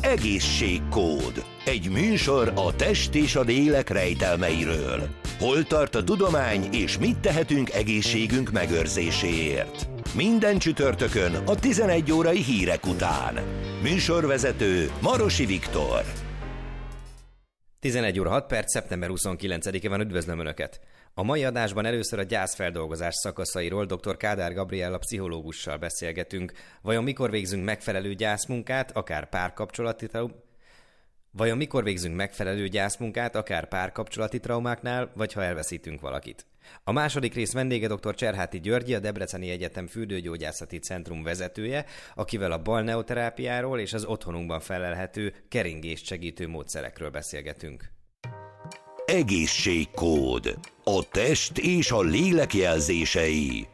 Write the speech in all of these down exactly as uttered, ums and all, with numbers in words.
Egészségkód. Egy műsor a test és a lélek rejtelmeiről. Hol tart a tudomány, és mit tehetünk egészségünk megőrzéséért? Minden csütörtökön a tizenegy órai hírek után. Műsorvezető Marosi Viktor. tizenegy óra hat perc, szeptember huszonkilencedike van, üdvözlöm Önöket! A mai adásban először a gyászfeldolgozás szakaszairól dr. Kádár Gabriella pszichológussal beszélgetünk. Vajon mikor végzünk megfelelő gyászmunkát, akár párkapcsolati trau- Vajon mikor végzünk megfelelő gyászmunkát, akár párkapcsolati traumáknál, vagy ha elveszítünk valakit? A második rész vendége dr. Cserháti Györgyi, a Debreceni Egyetem Fürdőgyógyászati Centrum vezetője, akivel a balneoterápiáról és az otthonunkban felelhető keringést segítő módszerekről beszélgetünk. Egészségkód. A test és a lélek jelzései.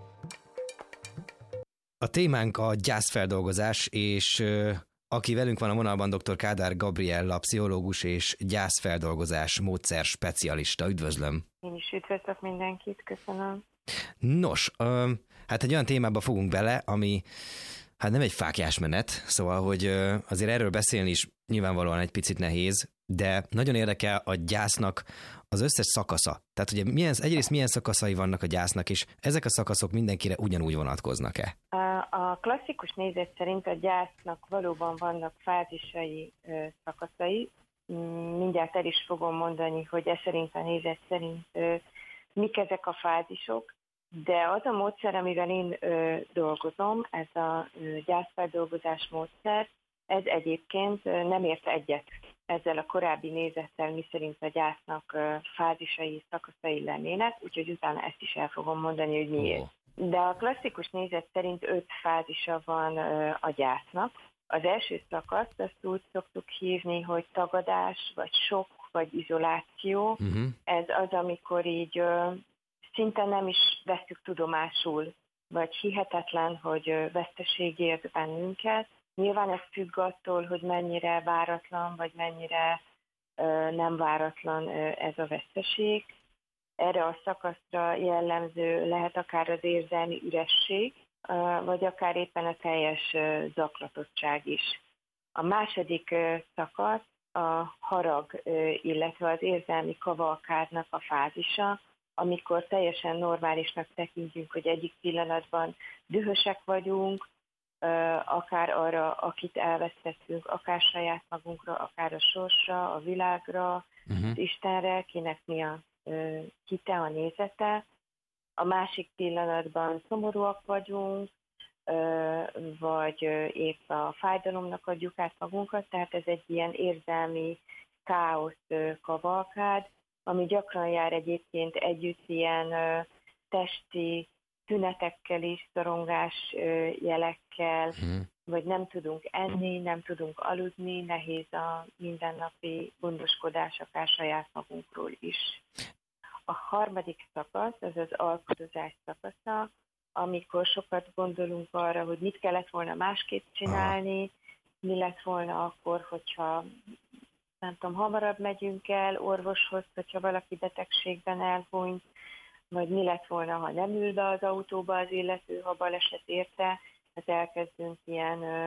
A témánk a gyászfeldolgozás, és aki velünk van a vonalban, dr. Kádár Gabriella, pszichológus és gyászfeldolgozás módszer specialista. Üdvözlöm! Én is üdvözlök mindenkit, köszönöm. Nos, hát egy olyan témába fogunk bele, ami hát nem egy fáklyás menet, szóval, hogy azért erről beszélni is nyilvánvalóan egy picit nehéz, de nagyon érdekel a gyásznak az összes szakasza. Tehát ugye milyen, egyrészt milyen szakaszai vannak a gyásznak, és ezek a szakaszok mindenkire ugyanúgy vonatkoznak-e? A klasszikus nézet szerint a gyásznak valóban vannak fázisai, szakaszai. Mindjárt el is fogom mondani, hogy ez szerint a nézet szerint mik ezek a fázisok, de az a módszer, amivel én dolgozom, ez a gyászfeldolgozás módszer, ez egyébként nem ért egyet ezzel a korábbi nézettel, miszerint a gyásznak fázisai, szakaszai lennének, úgyhogy utána ezt is el fogom mondani, hogy miért. De a klasszikus nézet szerint öt fázisa van a gyásznak. Az első szakaszt azt úgy szoktuk hívni, hogy tagadás, vagy sok, vagy izoláció. Uh-huh. Ez az, amikor így szinte nem is vesszük tudomásul, vagy hihetetlen, hogy veszteség ért bennünket. Nyilván ez függ attól, hogy mennyire váratlan, vagy mennyire ö, nem váratlan ö, ez a veszteség. Erre a szakaszra jellemző lehet akár az érzelmi üresség, ö, vagy akár éppen a teljes ö, zaklatottság is. A második ö, szakasz a harag, ö, illetve az érzelmi kavalkádnak a fázisa, amikor teljesen normálisnak tekintjük, hogy egyik pillanatban dühösek vagyunk, akár arra, akit elvesztettünk, akár saját magunkra, akár a sorsra, a világra, uh-huh. az Istenre, kinek mi a uh, hite, a nézete. A másik pillanatban szomorúak vagyunk, uh, vagy uh, épp a fájdalomnak adjuk át magunkat, tehát ez egy ilyen érzelmi káosz uh, kavalkád, ami gyakran jár egyébként együtt ilyen uh, testi tünetekkel is, szorongás jelekkel, hmm. vagy nem tudunk enni, nem tudunk aludni, nehéz a mindennapi gondoskodás, akár saját magunkról is. A harmadik szakasz, az az alkudozás szakasza, amikor sokat gondolunk arra, hogy mit kellett volna másképp csinálni, mi lett volna akkor, hogyha nem tudom, hamarabb megyünk el orvoshoz, hogyha valaki betegségben elhunyt, vagy mi lett volna, ha nem ül be az autóba az illető, ha baleset érte, hát elkezdünk ilyen ö,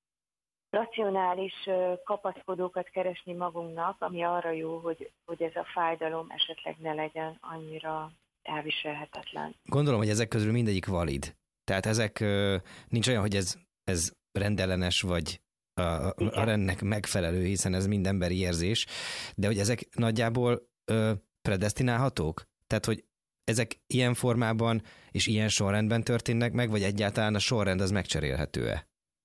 racionális ö, kapaszkodókat keresni magunknak, ami arra jó, hogy, hogy ez a fájdalom esetleg ne legyen annyira elviselhetetlen. Gondolom, hogy ezek közül mindegyik valid. Tehát ezek ö, nincs olyan, hogy ez, ez rendellenes, vagy a, a rendnek megfelelő, hiszen ez mind emberi érzés, de hogy ezek nagyjából ö, predesztinálhatók? Tehát, hogy ezek ilyen formában és ilyen sorrendben történnek meg, vagy egyáltalán a sorrend az megcserélhető-e?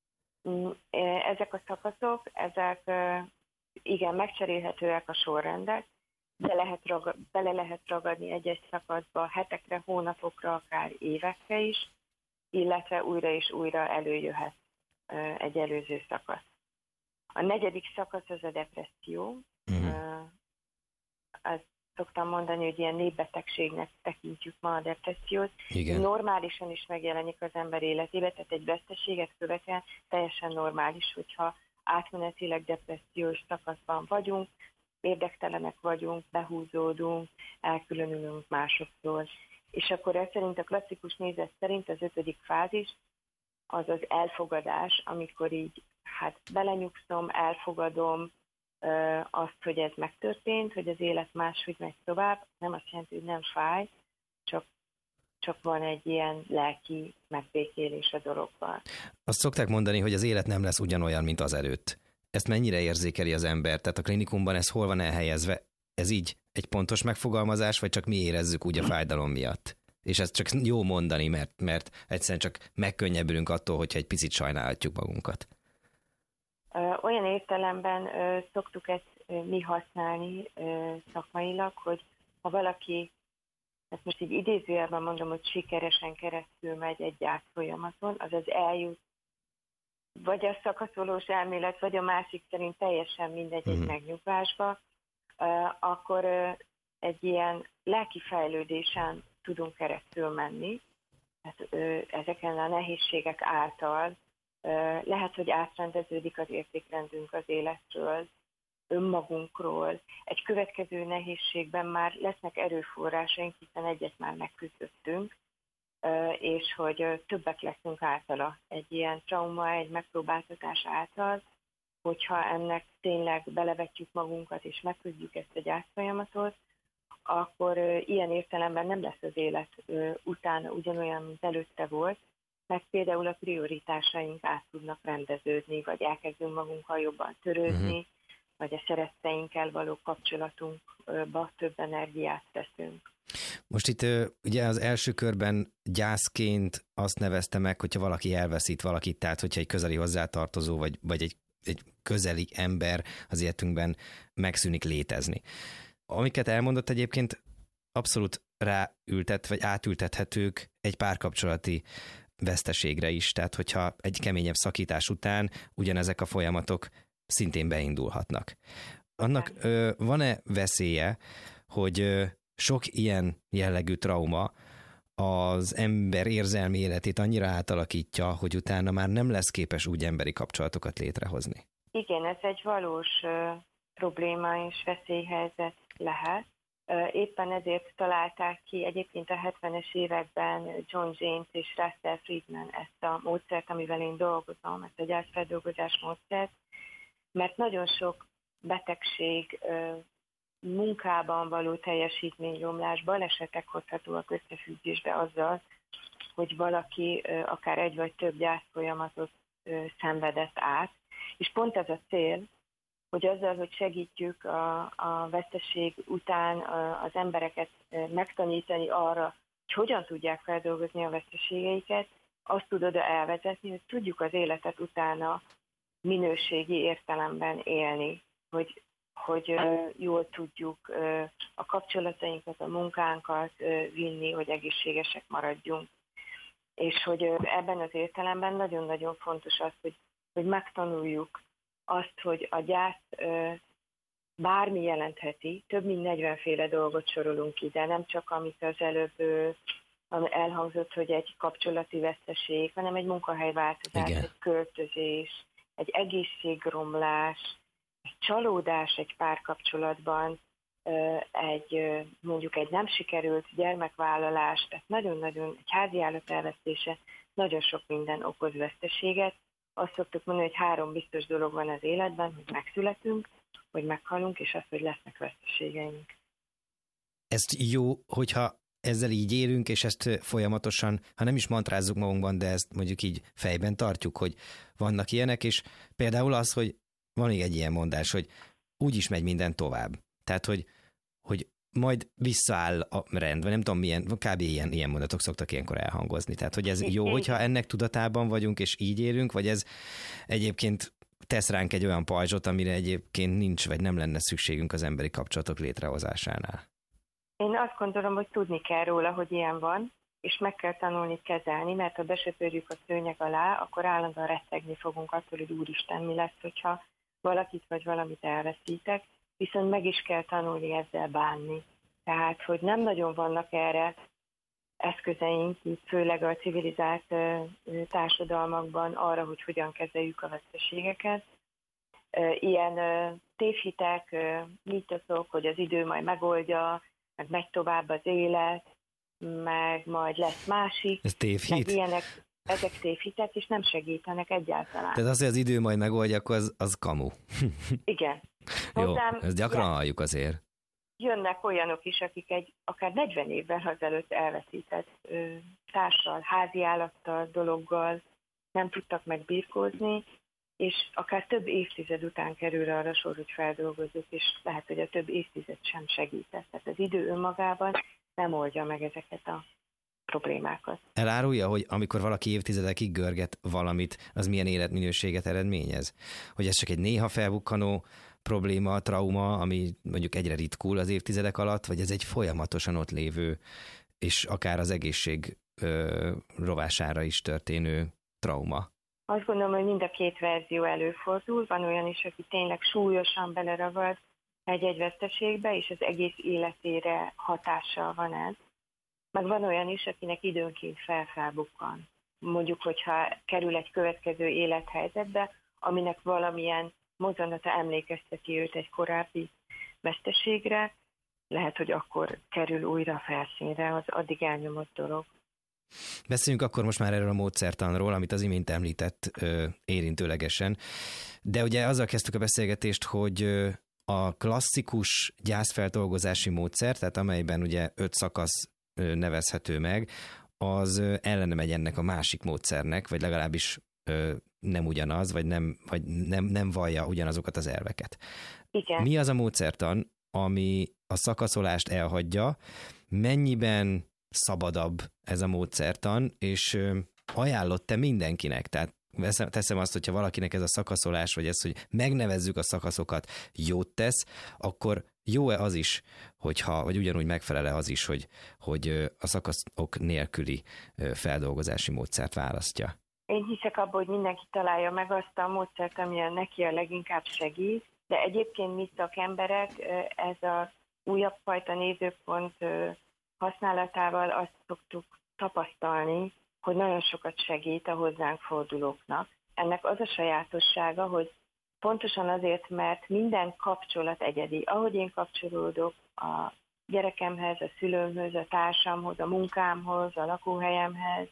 Ezek a szakaszok, ezek igen, megcserélhetőek a sorrendek, de lehet ragad, bele lehet ragadni egy-egy szakaszba hetekre, hónapokra, akár évekre is, illetve újra és újra előjöhet egy előző szakasz. A negyedik szakasz az a depresszió. Uh-huh. Az szoktam mondani, hogy ilyen népbetegségnek tekintjük ma a depressziót. Igen. Normálisan is megjelenik az ember életébe, tehát egy veszteséget követően teljesen normális, hogyha átmenetileg depressziós szakaszban vagyunk, érdektelenek vagyunk, behúzódunk, elkülönülünk másoktól. És akkor ez szerint a klasszikus nézet szerint az ötödik fázis az az elfogadás, amikor így hát belenyugszom, elfogadom azt, hogy ez megtörtént, hogy az élet máshogy megy tovább. Nem azt jelenti, hogy nem fáj, csak, csak van egy ilyen lelki megbékélés a dologban. Azt szokták mondani, hogy az élet nem lesz ugyanolyan, mint az előtt. Ezt mennyire érzékeli az ember? Tehát a klinikumban ez hol van elhelyezve? Ez így egy pontos megfogalmazás, vagy csak mi érezzük úgy a fájdalom miatt? És ezt csak jó mondani, mert, mert egyszerűen csak megkönnyebbülünk attól, hogyha egy picit sajnálhatjuk magunkat. Olyan értelemben szoktuk ezt mi használni szakmailag, hogy ha valaki, ezt most így idézőjelben mondom, hogy sikeresen keresztül megy egy gyászfolyamaton, azaz eljut vagy a szakaszolós elmélet, vagy a másik szerint teljesen mindegy egy megnyugvásba, akkor egy ilyen lelki fejlődésen tudunk keresztül menni. Hát, ezeken a nehézségek által lehet, hogy átrendeződik az értékrendünk az életről, önmagunkról. Egy következő nehézségben már lesznek erőforrásaink, hiszen egyet már megküzdöttünk, és hogy többek leszünk általa egy ilyen trauma, egy megpróbáltatás által, hogyha ennek tényleg belevetjük magunkat és megküzdjük ezt a gyászfolyamatot, akkor ilyen értelemben nem lesz az élet utána ugyanolyan, mint előtte volt, mert például a prioritásaink át tudnak rendeződni, vagy elkezdünk magunkkal jobban törődni, uh-huh. vagy a szeretteinkkel való kapcsolatunkba több energiát teszünk. Most itt ugye az első körben gyászként azt nevezte meg, hogyha valaki elveszít valakit, tehát hogyha egy közeli hozzátartozó, vagy, vagy egy, egy közeli ember az életünkben megszűnik létezni. Amiket elmondott egyébként abszolút ráültet, vagy átültethetők egy párkapcsolati veszteségre is, tehát hogyha egy keményebb szakítás után ugyanezek a folyamatok szintén beindulhatnak. Annak ö, van-e veszélye, hogy ö, sok ilyen jellegű trauma az ember érzelmi életét annyira átalakítja, hogy utána már nem lesz képes úgy emberi kapcsolatokat létrehozni? Igen, ez egy valós ö, probléma és veszélyhelyzet lehet. Éppen ezért találták ki egyébként a hetvenes években John James és Russell Friedman ezt a módszert, amivel én dolgozom, ezt a gyászfeldolgozás módszert, mert nagyon sok betegség, munkában való teljesítményromlás, balesetek hozhatóak összefüggésbe azzal, hogy valaki akár egy vagy több gyászfolyamatot szenvedett át, és pont ez a cél, hogy azzal, hogy segítjük a, a veszteség után az embereket megtanítani arra, hogy hogyan tudják feldolgozni a veszteségeiket, azt tud oda elvezetni, hogy tudjuk az életet utána minőségi értelemben élni, hogy, hogy jól tudjuk a kapcsolatainkat, a munkánkat vinni, hogy egészségesek maradjunk. És hogy ebben az értelemben nagyon-nagyon fontos az, hogy, hogy megtanuljuk azt, hogy a gyász ö, bármi jelentheti, több mint negyvenféle dolgot sorolunk ide, nem csak amit az előbb ö, elhangzott, hogy egy kapcsolati veszteség, hanem egy munkahelyváltozás, egy költözés, egy egészségromlás, egy csalódás egy párkapcsolatban, ö, egy ö, mondjuk egy nem sikerült gyermekvállalás, tehát nagyon-nagyon egy háziállat elvesztése, nagyon sok minden okoz veszteséget. Azt szoktuk mondani, hogy három biztos dolog van az életben, hogy megszületünk, hogy meghalunk, és az, hogy lesznek veszteségeink. Ezt jó, hogyha ezzel így élünk, és ezt folyamatosan, ha nem is mantrázzuk magunkban, de ezt mondjuk így fejben tartjuk, hogy vannak ilyenek, és például az, hogy van még egy ilyen mondás, hogy úgy is megy minden tovább. Tehát, hogy, hogy majd visszaáll a rend, vagy nem tudom milyen, kb. ilyen, ilyen mondatok szoktak ilyenkor elhangozni. Tehát, hogy ez jó, hogyha ennek tudatában vagyunk, és így élünk, vagy ez egyébként tesz ránk egy olyan pajzsot, amire egyébként nincs, vagy nem lenne szükségünk az emberi kapcsolatok létrehozásánál? Én azt gondolom, hogy tudni kell róla, hogy ilyen van, és meg kell tanulni kezelni, mert ha besöpörjük a szőnyeg alá, akkor állandóan rettegni fogunk attól, hogy úristen, mi lesz, hogyha valakit vagy valamit elveszítek, viszont meg is kell tanulni ezzel bánni. Tehát, hogy nem nagyon vannak erre eszközeink, főleg a civilizált társadalmakban arra, hogy hogyan kezeljük a veszteségeket. Ilyen tévhitek, mítoszok, hogy az idő majd megoldja, meg megy tovább az élet, meg majd lesz másik. Ez tévhit? Ilyenek, ezek tévhitek, és nem segítenek egyáltalán. Tehát az, hogy az idő majd megoldja, akkor az, az kamu. Igen. Jó, Hozzám, ezt gyakran igen, halljuk azért. jönnek olyanok is, akik egy akár negyven évvel azelőtt elveszített ö, társal, háziállattal, dologgal nem tudtak megbirkózni, és akár több évtized után kerül arra sor, hogy feldolgozzuk, és lehet, hogy a több évtized sem segített. Tehát az idő önmagában nem oldja meg ezeket a problémákat. Elárulja, hogy amikor valaki évtizedekig görget valamit, az milyen életminőséget eredményez? Hogy ez csak egy néha felbukkanó probléma, trauma, ami mondjuk egyre ritkul az évtizedek alatt, vagy ez egy folyamatosan ott lévő, és akár az egészség ö, rovására is történő trauma? Azt gondolom, hogy mind a két verzió előfordul. Van olyan is, aki tényleg súlyosan beleragad egy-egy veszteségbe, és az egész életére hatással van ez. Meg van olyan is, akinek időnként felfelbukkan. Mondjuk, hogyha kerül egy következő élethelyzetbe, aminek valamilyen mozzanata emlékezteti őt egy korábbi veszteségre, lehet, hogy akkor kerül újra felszínre az addig elnyomott dolog. Beszéljünk akkor most már erről a módszertanról, amit az imént említett ö, érintőlegesen. De ugye azzal kezdtük a beszélgetést, hogy ö, a klasszikus gyászfeldolgozási módszer, tehát amelyben ugye öt szakasz ö, nevezhető meg, az ö, ellene megy ennek a másik módszernek, vagy legalábbis ö, nem ugyanaz, vagy, nem, vagy nem, nem vallja ugyanazokat az elveket. Igen. Mi az a módszertan, ami a szakaszolást elhagyja, mennyiben szabadabb ez a módszertan, és ajánlott-e mindenkinek? Tehát teszem azt, hogyha valakinek ez a szakaszolás, vagy ez, hogy megnevezzük a szakaszokat, jót tesz, akkor jó-e az is, hogyha, vagy ugyanúgy megfelel-e az is, hogy, hogy a szakaszok nélküli feldolgozási módszert választja? Én hiszek abban, hogy mindenki találja meg azt a módszert, ami neki a leginkább segít, de egyébként mi szakemberek ez a újabb fajta nézőpont használatával azt szoktuk tapasztalni, hogy nagyon sokat segít a hozzánk fordulóknak. Ennek az a sajátossága, hogy pontosan azért, mert minden kapcsolat egyedi. Ahogy én kapcsolódok a gyerekemhez, a szülőmhöz, a társamhoz, a munkámhoz, a lakóhelyemhez,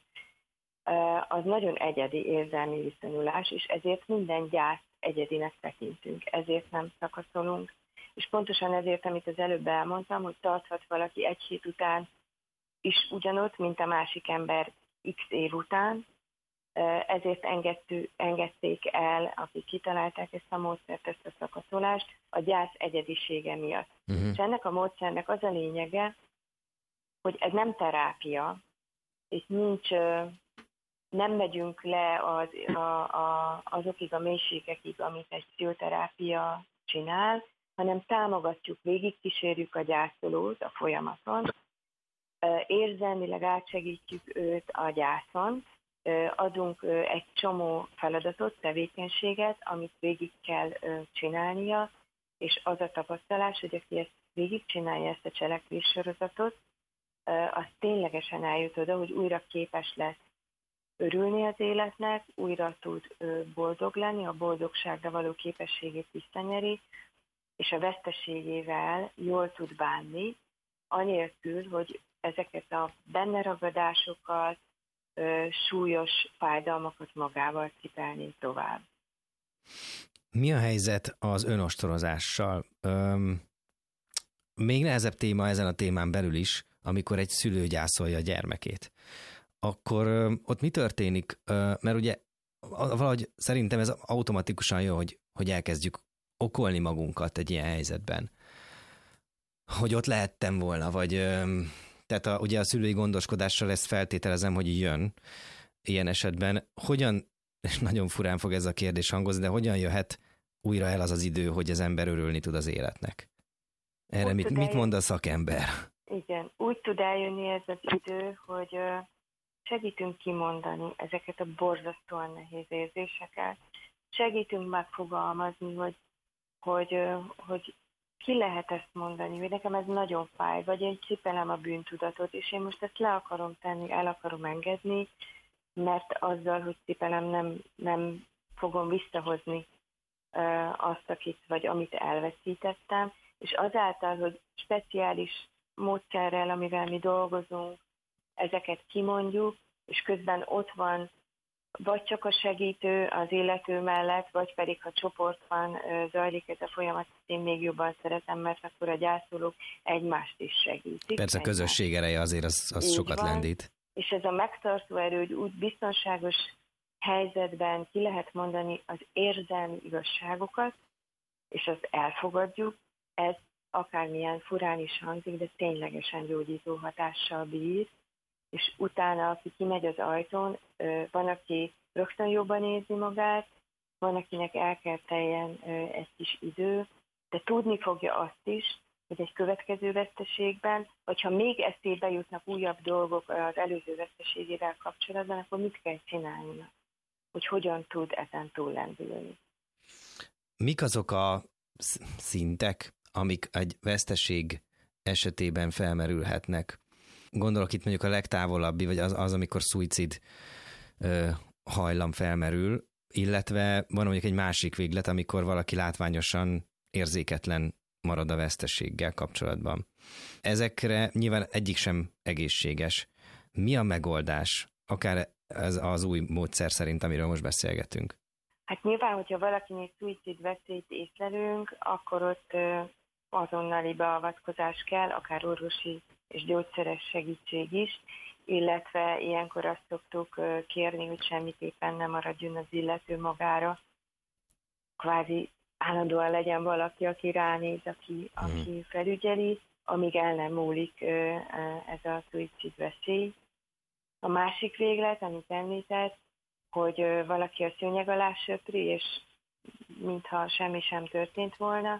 az nagyon egyedi érzelmi viszonyulás, és ezért minden gyászt egyedinek tekintünk, ezért nem szakaszolunk. És pontosan ezért, amit az előbb elmondtam, hogy tarthat valaki egy hét után is ugyanott, mint a másik ember x év után, ezért engedtük, engedték el, akik kitalálták ezt a módszert, ezt a szakaszolást, a gyász egyedisége miatt. Uh-huh. És ennek a módszernek az a lényege, hogy ez nem terápia, és nincs, nem megyünk le az, a, a, azokig a mélységekig, amit egy pszichoterápia csinál, hanem támogatjuk, végigkísérjük a gyászolót a folyamaton, érzelmileg átsegítjük őt a gyászon, adunk egy csomó feladatot, tevékenységet, amit végig kell csinálnia, és az a tapasztalás, hogy aki ezt végigcsinálja, ezt a cselekvéssorozatot, az ténylegesen eljut oda, hogy újra képes lesz örülni az életnek, újra tud boldog lenni, a boldogságra való képességét visszanyeri, és a veszteségével jól tud bánni, anélkül, hogy ezeket a benne ragadásokat, súlyos fájdalmakat magával cipelni tovább. Mi a helyzet az önostorozással? Öm, még nehezebb téma ezen a témán belül is, amikor egy szülő gyászolja a gyermekét. Akkor öm, ott mi történik? Öm, mert ugye valahogy szerintem ez automatikusan jó, hogy, hogy elkezdjük okolni magunkat egy ilyen helyzetben. Hogy ott lehettem volna, vagy öm, tehát a, ugye a szülői gondoskodással ezt feltételezem, hogy jön ilyen esetben. Hogyan, és nagyon furán fog ez a kérdés hangozni, de hogyan jöhet újra el az az idő, hogy az ember örülni tud az életnek? Erre mit, mit mond a szakember? Igen, úgy tud eljönni ez az idő, hogy segítünk kimondani ezeket a borzasztóan nehéz érzéseket. Segítünk megfogalmazni, hogy, hogy, hogy ki lehet ezt mondani, hogy nekem ez nagyon fáj, vagy én cipelem a bűntudatot, és én most ezt le akarom tenni, el akarom engedni, mert azzal, hogy cipelem, nem, nem fogom visszahozni uh, azt, akit, vagy amit elveszítettem, és azáltal, hogy speciális módszerrel, amivel mi dolgozunk, ezeket kimondjuk, és közben ott van vagy csak a segítő az illető mellett, vagy pedig ha csoportban zajlik ez a folyamat, én még jobban szeretem, mert akkor a gyászolók egymást is segítik. Persze a közösség ereje azért az, az sokat van. Lendít. És ez a megtartó erő, hogy úgy biztonságos helyzetben ki lehet mondani az érzelmi igazságokat, és azt elfogadjuk, ez akármilyen furán is hangzik, de ténylegesen gyógyító hatással bír, és utána, aki kimegy az ajtón, van, aki rögtön jobban érzi magát, van, akinek el kell teljen egy kis idő, de tudni fogja azt is, hogy egy következő veszteségben, vagy ha még eszébe jutnak újabb dolgok az előző veszteségével kapcsolatban, akkor mit kell csinálnia, hogy hogyan tud ezen túllendülni. Mik azok a szintek, amik egy veszteség esetében felmerülhetnek? Gondolok itt mondjuk a legtávolabbi, vagy az, az amikor szuicid ö, hajlam felmerül, illetve van mondjuk egy másik véglet, amikor valaki látványosan érzéketlen marad a veszteséggel kapcsolatban. Ezekre nyilván egyik sem egészséges. Mi a megoldás, akár ez az új módszer szerint, amiről most beszélgetünk? Hát nyilván, hogyha valakinél szuicid veszélyt észlelünk, akkor ott azonnali beavatkozás kell, akár orvosi és gyógyszeres segítség is, illetve ilyenkor azt szoktuk kérni, hogy semmiképpen nem maradjon az illető magára. Kvázi állandóan legyen valaki, aki ránéz, aki, aki felügyeli, amíg el nem múlik ez a szuicid veszély. A másik véglet, amit említett, hogy valaki a szőnyeg alá söpri, és mintha semmi sem történt volna,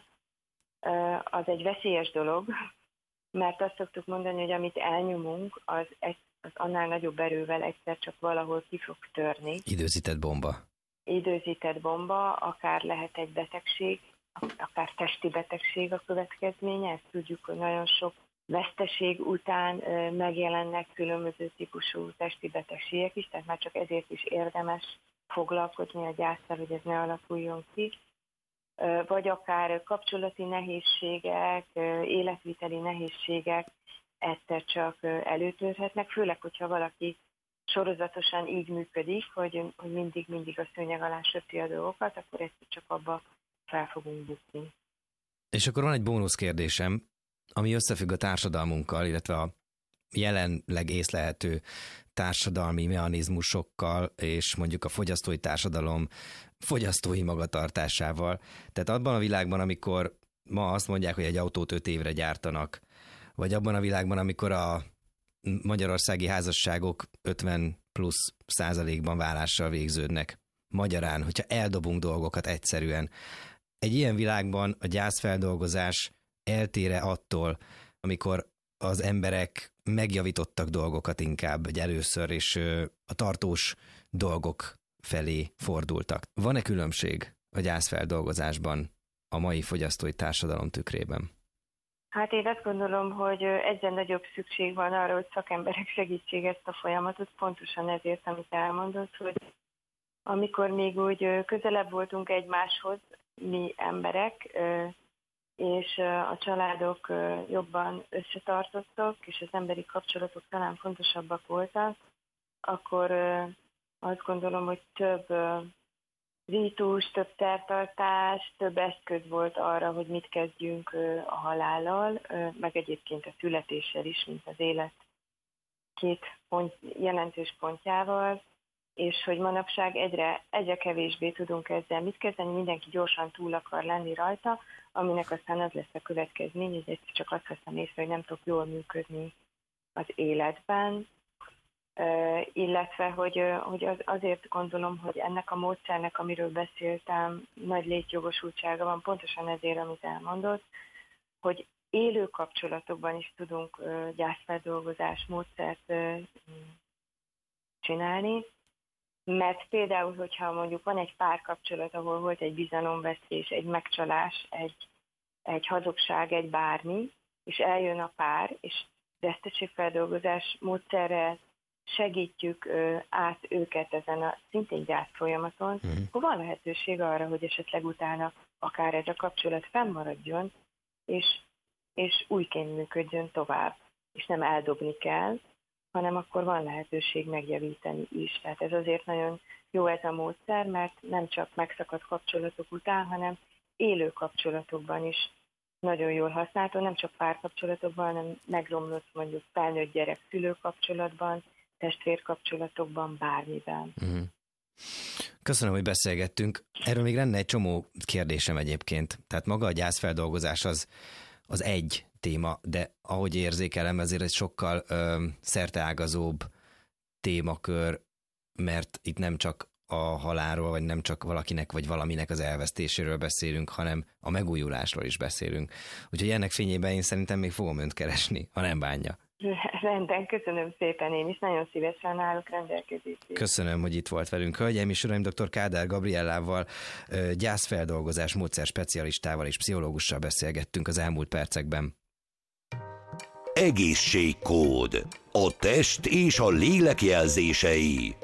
az egy veszélyes dolog, mert azt szoktuk mondani, hogy amit elnyomunk, az, egy, az annál nagyobb erővel egyszer csak valahol ki fog törni. Időzített bomba. Időzített bomba, akár lehet egy betegség, akár testi betegség a következménye. Ezt tudjuk, hogy nagyon sok veszteség után megjelennek különböző típusú testi betegségek is, tehát már csak ezért is érdemes foglalkozni a gyászsal, hogy ez ne alakuljon ki. Vagy akár kapcsolati nehézségek, életviteli nehézségek egyszer csak előtörhetnek, főleg, hogyha valaki sorozatosan így működik, hogy, hogy mindig-mindig a szőnyeg alá söpri a dolgokat, akkor egyszer csak abba fel fogunk bukni. És akkor van egy bónusz kérdésem, ami összefügg a társadalmunkkal, illetve a jelenleg észlelhető társadalmi mechanizmusokkal, és mondjuk a fogyasztói társadalom fogyasztói magatartásával. Tehát abban a világban, amikor ma azt mondják, hogy egy autót öt évre gyártanak, vagy abban a világban, amikor a magyarországi házasságok ötven plusz százalékban válással végződnek. Magyarán, hogyha eldobunk dolgokat egyszerűen. Egy ilyen világban a gyászfeldolgozás eltér-e attól, amikor az emberek megjavítottak dolgokat inkább, vagy először, és a tartós dolgok felé fordultak. Van-e különbség a gyászfeldolgozásban a mai fogyasztói társadalom tükrében? Hát én azt gondolom, hogy egyre nagyobb szükség van arra, hogy szakemberek segítsék ezt a folyamatot, pontosan ezért, amit elmondott, hogy amikor még úgy közelebb voltunk egymáshoz, mi emberek, és a családok jobban összetartottak, és az emberi kapcsolatok talán fontosabbak voltak, akkor azt gondolom, hogy több rítus, több szertartás, több eszköz volt arra, hogy mit kezdjünk a halállal, meg egyébként a születéssel is, mint az élet két pont, jelentős pontjával, és hogy manapság egyre, egyre kevésbé tudunk ezzel mit kezdeni, mindenki gyorsan túl akar lenni rajta, aminek aztán az lesz a következmény, hogy egyszer csak azt veszem észre, hogy nem tudok jól működni az életben, Uh, illetve, hogy, uh, hogy az, azért gondolom, hogy ennek a módszernek, amiről beszéltem, nagy létjogosultsága van, pontosan ezért, amit elmondott, hogy élő kapcsolatokban is tudunk uh, gyászfeldolgozás módszert uh, csinálni, mert például, hogyha mondjuk van egy párkapcsolat, ahol volt egy bizalomvesztés, egy megcsalás, egy, egy hazugság, egy bármi, és eljön a pár, és veszteségfeldolgozás módszerrel segítjük ö, át őket ezen a szintén gyász folyamaton, mm. akkor van lehetőség arra, hogy esetleg utána akár ez a kapcsolat fennmaradjon, és, és újként működjön tovább, és nem eldobni kell, hanem akkor van lehetőség megjavítani is. Tehát ez azért nagyon jó ez a módszer, mert nem csak megszakadt kapcsolatok után, hanem élő kapcsolatokban is nagyon jól használható, nem csak párkapcsolatokban, hanem megromlott mondjuk felnőtt gyerek-szülő kapcsolatban, testvérkapcsolatokban, bármiben. Uh-huh. Köszönöm, hogy beszélgettünk. Erről még lenne egy csomó kérdésem egyébként. Tehát maga a gyászfeldolgozás az, az egy téma, de ahogy érzékelem, ezért egy sokkal ö, szerteágazóbb témakör, mert itt nem csak a halálról, vagy nem csak valakinek, vagy valaminek az elvesztéséről beszélünk, hanem a megújulásról is beszélünk. Úgyhogy ennek fényében én szerintem még fogom önt keresni, ha nem bánja. Rendben, köszönöm szépen, én is nagyon szívesen állok rendelkezésére. Köszönöm, hogy itt volt velünk. Hölgyeim és uraim, dr. Kádár Gabriellával, gyászfeldolgozás módszer specialistával és pszichológussal beszélgettünk az elmúlt percekben. Egészségkód. A test és a lélek jelzései.